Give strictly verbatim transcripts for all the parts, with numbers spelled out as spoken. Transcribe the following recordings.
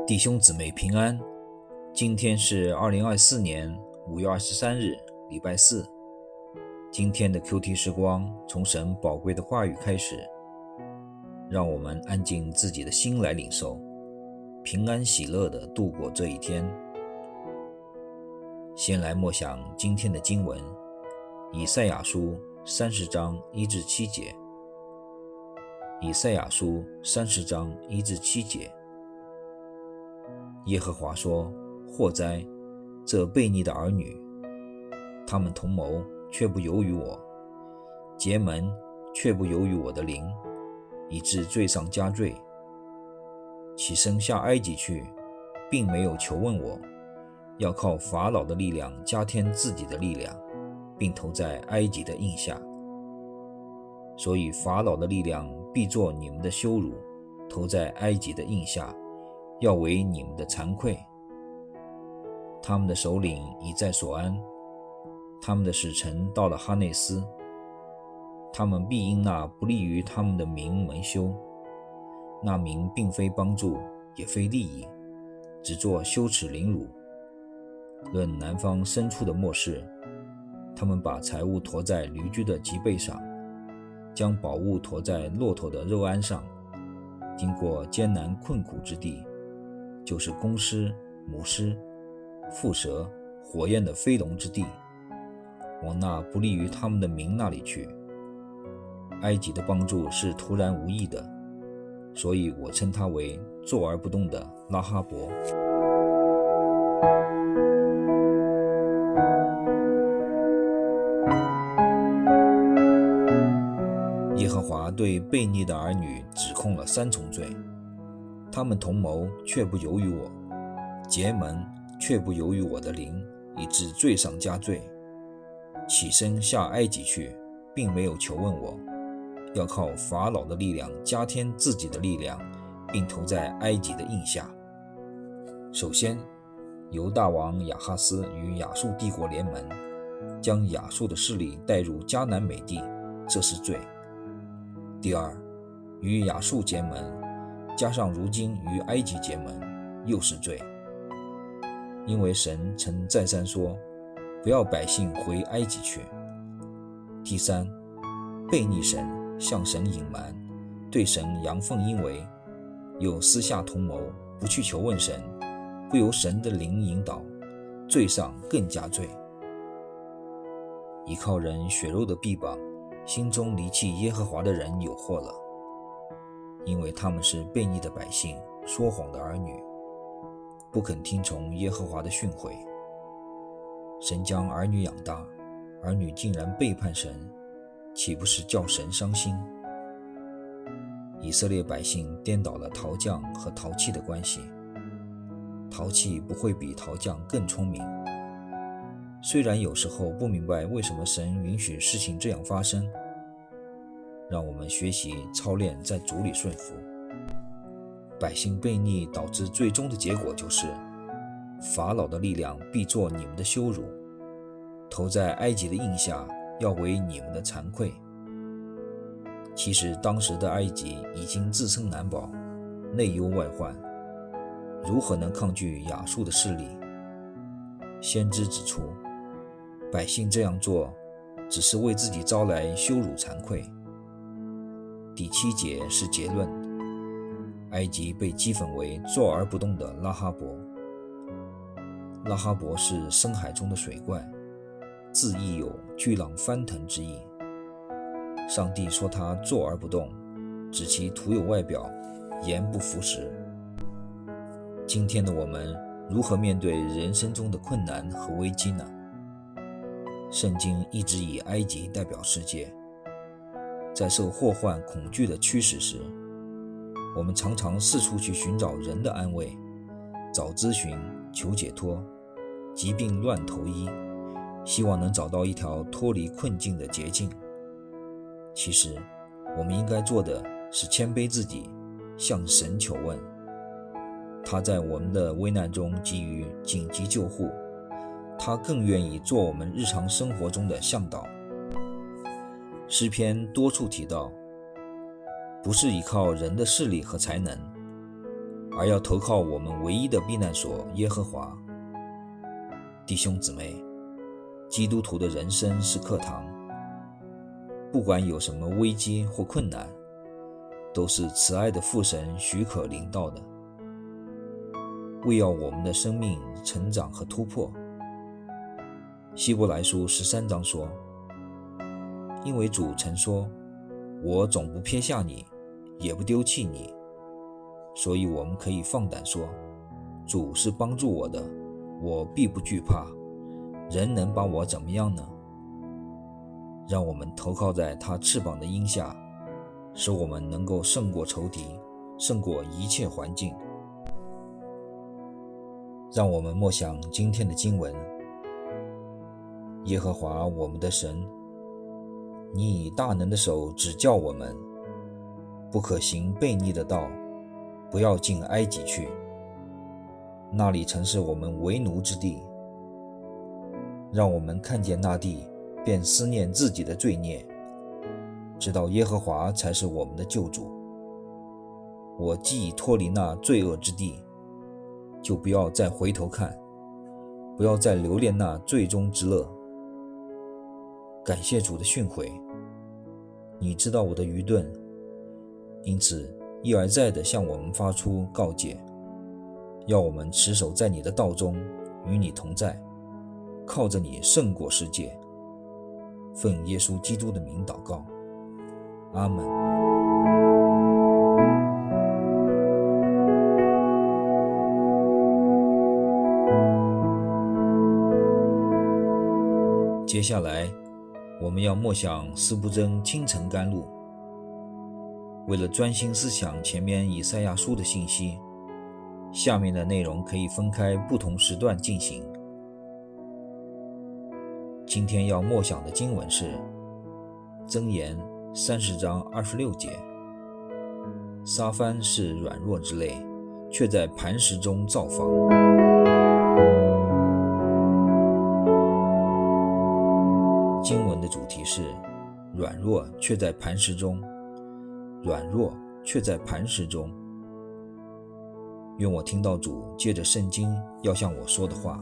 弟兄姊妹平安，今天是二零二四年五月二十三日，礼拜四。今天的 Q T 时光从神宝贵的话语开始，让我们安静自己的心来领受，平安喜乐地度过这一天。先来默想今天的经文，以赛亚书三十章一至七节。以赛亚书三十章一至七节。耶和华说：祸哉，这悖逆的儿女，他们同谋，却不由于我；结盟，却不由于我的灵，以致罪上加罪。起身下埃及去，并没有求问我，要靠法老的力量加添自己的力量，并投在埃及的印下。所以法老的力量必作你们的羞辱，投在埃及的印下，要为你们的惭愧。他们的首领已在所安，他们的使臣到了哈内斯，他们必因那不利于他们的名蒙羞。那名并非帮助，也非利益，只作羞耻凌辱。论南方深处的末世，他们把财物驮在驴驹的脊背上，将宝物驮在骆驼的肉鞍上，经过艰难困苦之地，就是公狮、母狮、蝮蛇、火焰的飞龙之地，往那不利于他们的民那里去。埃及的帮助是突然无意的，所以我称它为坐而不动的拉哈伯。耶和华对悖逆的儿女指控了三重罪：他们同谋，却不由于我；结盟，却不由于我的灵，以致罪上加罪；起身下埃及去，并没有求问我，要靠法老的力量加添自己的力量，并投在埃及的印下。首先，犹大王亚哈斯与亚述帝国联盟，将亚述的势力带入迦南美地，这是罪。第二，与亚述结盟，加上如今与埃及结盟，又是罪。因为神曾再三说，不要百姓回埃及去。第三，悖逆神，向神隐瞒，对神阳奉阴违，又私下同谋，不去求问神，不由神的灵引导，罪上更加罪。依靠人血肉的臂膀，心中离弃耶和华的人有祸了，因为他们是悖逆的百姓，说谎的儿女，不肯听从耶和华的训诲。神将儿女养大，儿女竟然背叛神，岂不是叫神伤心？以色列百姓颠倒了陶匠和陶器的关系，陶器不会比陶匠更聪明。虽然有时候不明白为什么神允许事情这样发生，让我们学习操练在主里顺服。百姓悖逆导致最终的结果就是，法老的力量必作你们的羞辱，投在埃及的印下，要为你们的惭愧。其实当时的埃及已经自身难保，内忧外患，如何能抗拒亚述的势力？先知指出，百姓这样做只是为自己招来羞辱惭愧。第七节是结论，埃及被讥讽为坐而不动的拉哈伯。拉哈伯是深海中的水怪，字义有巨浪翻腾之意。上帝说他坐而不动，指其徒有外表，言不符实。今天的我们如何面对人生中的困难和危机呢？圣经一直以埃及代表世界，在受祸患恐惧的驱使时，我们常常四处去寻找人的安慰，找咨询，求解脱，疾病乱投医，希望能找到一条脱离困境的捷径。其实我们应该做的是谦卑自己，向神求问。他在我们的危难中给予紧急救护，他更愿意做我们日常生活中的向导。诗篇多处提到，不是依靠人的势力和才能， 而要投靠我们唯一的避难所耶和华。弟兄姊妹，基督徒的人生是课堂，不管有什么危机或困难，都是慈爱的父神许可临到的，为要我们的生命成长和突破。希伯来书十三章说，因为主曾说，我总不撇下你，也不丢弃你，所以我们可以放胆说，主是帮助我的，我必不惧怕，人能把我怎么样呢？让我们投靠在他翅膀的荫下，使我们能够胜过仇敌，胜过一切环境。让我们默想今天的经文。耶和华我们的神，你以大能的手指教我们，不可行悖逆的道，不要进埃及去，那里曾是我们为奴之地。让我们看见那地，便思念自己的罪孽，知道耶和华才是我们的救主。我既已脱离那罪恶之地，就不要再回头看，不要再留恋那罪中之乐。感谢主的训诲，你知道我的愚钝，因此一而再地向我们发出告诫，要我们持守在你的道中，与你同在，靠着你胜过世界。奉耶稣基督的名祷告，阿们。接下来我们要默想司布真清晨甘露。为了专心思想前面以赛亚书的信息，下面的内容可以分开不同时段进行。今天要默想的经文是箴言三十章二十六节。撒番是软弱之类，却在磐石中造房。经文的主题是软弱却在磐石中，软弱却在磐石中。愿我听到主借着圣经要向我说的话。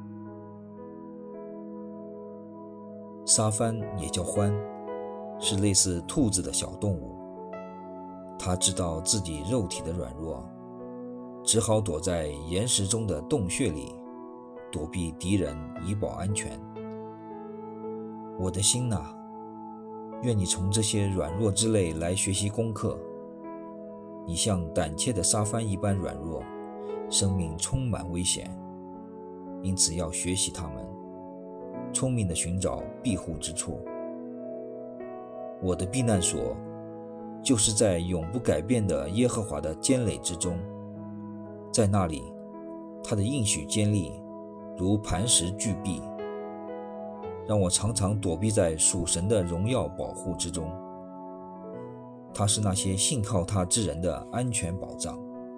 撒番也叫獾，是类似兔子的小动物。它知道自己肉体的软弱，只好躲在岩石中的洞穴里，躲避敌人，以保安全。我的心啊，愿你从这些软弱之类来学习功课。你像胆怯的撒番一般软弱，生命充满危险，因此要学习他们，聪明地寻找庇护之处。我的避难所就是在永不改变的耶和华的坚垒之中，在那里他的应许坚立，如磐石巨壁，让我常常躲避在属神的荣耀保护之中。他是那些信靠他之人的安全保障。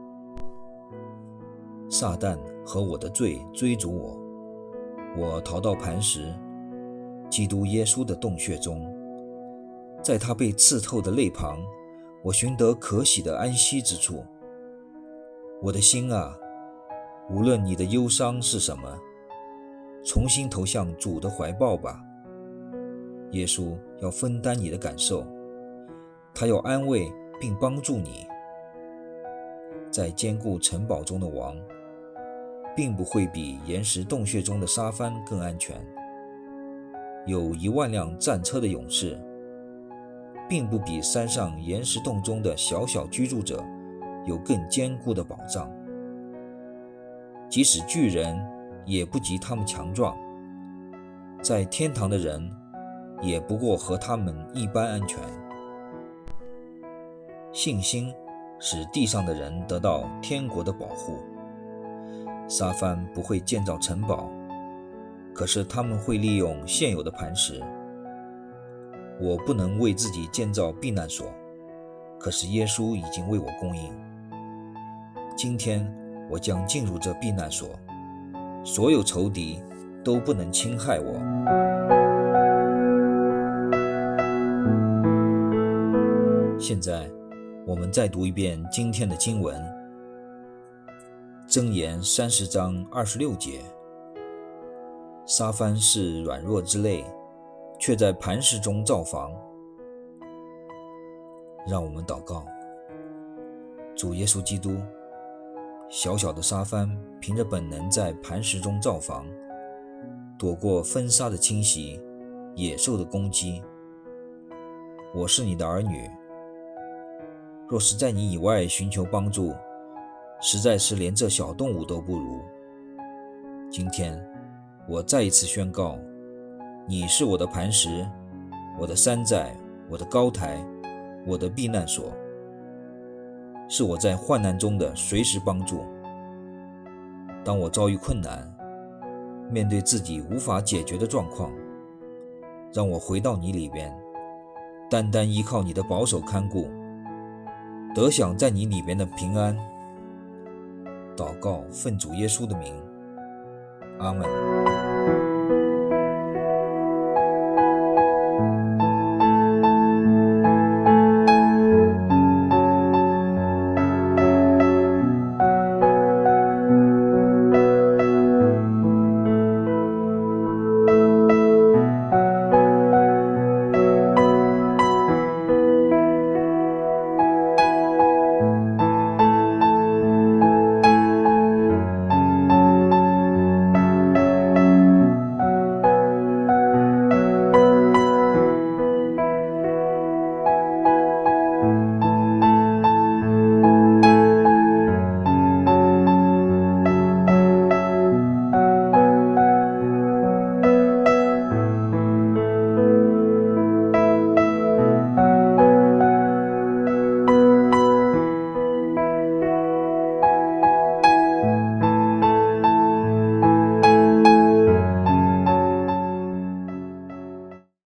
撒旦和我的罪追逐我，我逃到磐石，基督耶稣的洞穴中，在他被刺透的肋旁，我寻得可喜的安息之处。我的心啊，无论你的忧伤是什么，重新投向主的怀抱吧。耶稣要分担你的感受，他要安慰并帮助你。在坚固城堡中的王，并不会比岩石洞穴中的撒番更安全。有一万辆战车的勇士，并不比山上岩石洞中的小小居住者有更坚固的保障。即使巨人也不及他们强壮，在天堂的人也不过和他们一般安全。信心使地上的人得到天国的保护。撒番不会建造城堡，可是他们会利用现有的磐石。我不能为自己建造避难所，可是耶稣已经为我供应。今天我将进入这避难所，所有仇敌都不能侵害我。现在我们再读一遍今天的经文。 箴言三十章二十六节，沙番是软弱之类，却在磐石中造房。让我们祷告。主耶稣基督，小小的沙番凭着本能在磐石中造房，躲过风沙的侵袭，野兽的攻击。我是你的儿女，若是在你以外寻求帮助，实在是连这小动物都不如。今天我再一次宣告，你是我的磐石，我的山寨，我的高台，我的避难所，是我在患难中的随时帮助。当我遭遇困难，面对自己无法解决的状况，让我回到你里边，单单依靠你的保守看顾，得享在你里边的平安。祷告奉主耶稣的名，阿们。